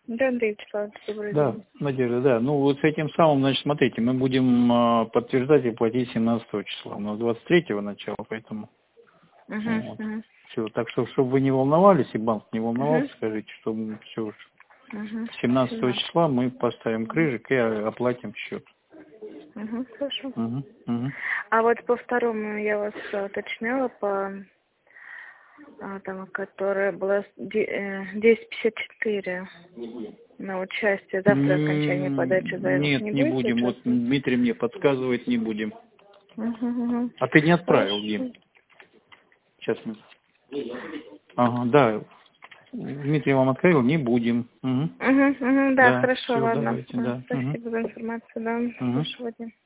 Да, Андрей Вячеславович, добрый Да, день. Надежда, да. Ну, вот с этим самым, значит, смотрите, мы будем подтверждать и платить 17 числа. У нас 23-го начало, поэтому... Вот. Все. Так что, чтобы вы не волновались, и банк не волновался, скажите, что все уже. 17 числа мы поставим крыжик и оплатим счет. Хорошо. А вот по второму я вас уточняла, по там, которая была 10:54 на участие. Завтра окончание подачи заявок. Нет, не будем. Вот Дмитрий мне подсказывает, не будем. А ты не отправил, Дим? Сейчас мы... Ага, да. Дмитрий вам отправил, не будем. Да, хорошо, Все, ладно. давайте, да. Спасибо за информацию, да. Хорошего дня.